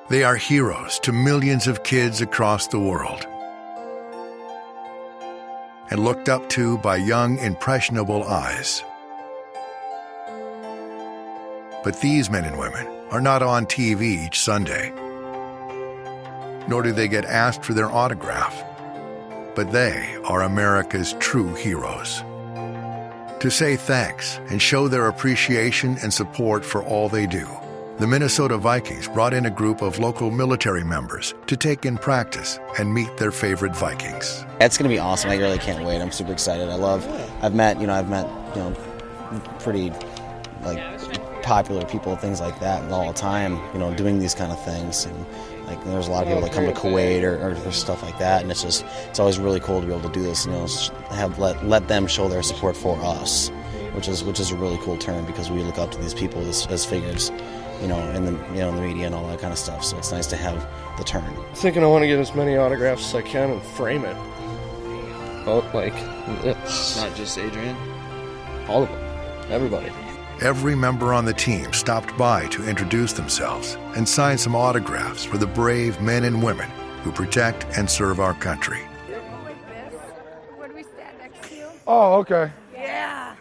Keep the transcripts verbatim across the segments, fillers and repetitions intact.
They are heroes to millions of kids across the world, and looked up to by young, impressionable eyes. But these men and women are not on T V each Sunday, nor do they get asked for their autograph. But they are America's true heroes. To say thanks and show their appreciation and support for all they do, the Minnesota Vikings brought in a group of local military members to take in practice and meet their favorite Vikings. It's going to be awesome. I really can't wait. I'm super excited. I love, I've met, you know, I've met, you know, pretty, like, popular people, things like that all the time, you know, doing these kind of things. And, like, there's a lot of people that come to Kuwait or, or stuff like that, and it's just, it's always really cool to be able to do this, you know, have let let them show their support for us, which is which is a really cool term, because we look up to these people as, as figures, you know, in the you know in the media and all that kind of stuff. So it's nice to have the turn. I'm thinking I want to get as many autographs as I can and frame it. Oh, like, it's not just Adrian, all of them, everybody. Every member on the team stopped by to introduce themselves and sign some autographs for the brave men and women who protect and serve our country. Where do we stand next to you? Oh, okay. Yeah.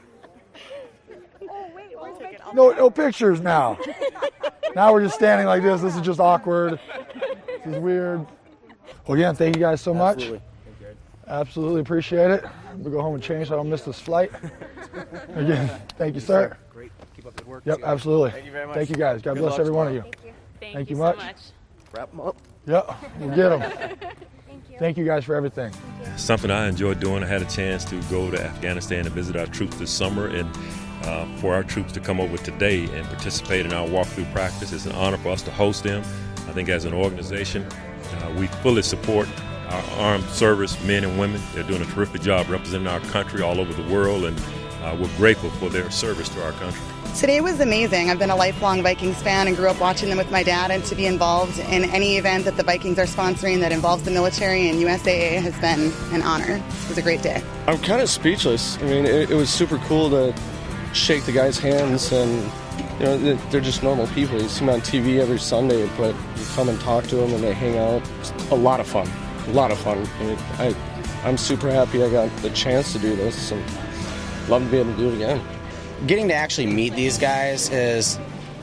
Oh, wait, where's my camera? No, no pictures now. Now we're just standing like this. This is just awkward. This is weird. Well, again, thank you guys so much. Absolutely. Absolutely appreciate it. We'll go home and change so I don't miss this flight. Again, thank you, sir. Great. Keep up the work. Yep, absolutely. Thank you very much. Thank you, guys. God Good bless luck every one of tomorrow. you. Thank you. Thank, Thank you you so much. much. Wrap them up. Yep, we'll get them. Thank you. Thank you guys for everything. Something I enjoy doing. I had a chance to go to Afghanistan and visit our troops this summer, and uh, for our troops to come over today and participate in our walkthrough practice, it's an honor for us to host them. I think as an organization, uh, we fully support our armed service men and women. They're doing a terrific job representing our country all over the world, and uh, we're grateful for their service to our country. Today was amazing. I've been a lifelong Vikings fan and grew up watching them with my dad, and to be involved in any event that the Vikings are sponsoring that involves the military and U S A A has been an honor. It was a great day. I'm kind of speechless. I mean, it, it was super cool to shake the guys' hands, and, you know, they're just normal people. You see them on T V every Sunday, but you come and talk to them and they hang out. It's a lot of fun. A lot of fun. I mean, I, I'm super happy I got the chance to do this, and love to be able to do it again. Getting to actually meet these guys is,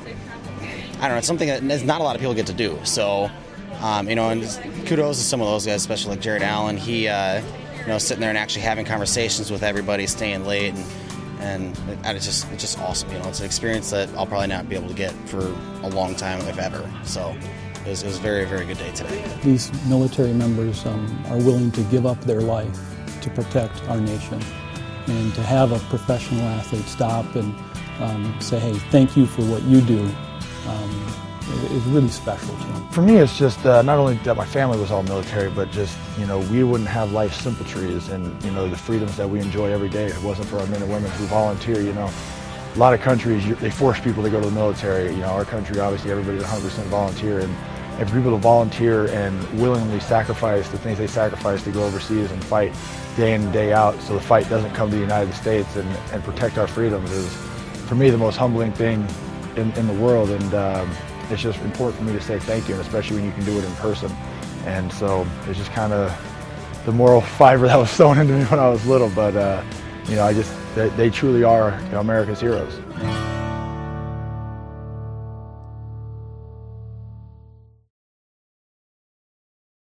I don't know, it's something that not a lot of people get to do. So, um, you know, and kudos to some of those guys, especially like Jared Allen. He, uh, you know, sitting there and actually having conversations with everybody, staying late, and and, and it's just it's just awesome. You know, it's an experience that I'll probably not be able to get for a long time, if ever. So. It was, it was a very, very good day today. These military members um, are willing to give up their life to protect our nation. And to have a professional athlete stop and um, say, hey, thank you for what you do, um, is really special to them. For me, it's just uh, not only that my family was all military, but just, you know, we wouldn't have life simpletries and, you know, the freedoms that we enjoy every day if it wasn't for our men and women who volunteer, you know. A lot of countries, they force people to go to the military. You know, our country, obviously, everybody's one hundred percent volunteer. And, and for people to volunteer and willingly sacrifice the things they sacrifice to go overseas and fight day in and day out so the fight doesn't come to the United States and, and protect our freedoms is, for me, the most humbling thing in, in the world. And um, it's just important for me to say thank you, and especially when you can do it in person. And so it's just kind of the moral fiber that was sewn into me when I was little. But, uh, you know, I just, they, they truly are, you know, America's heroes.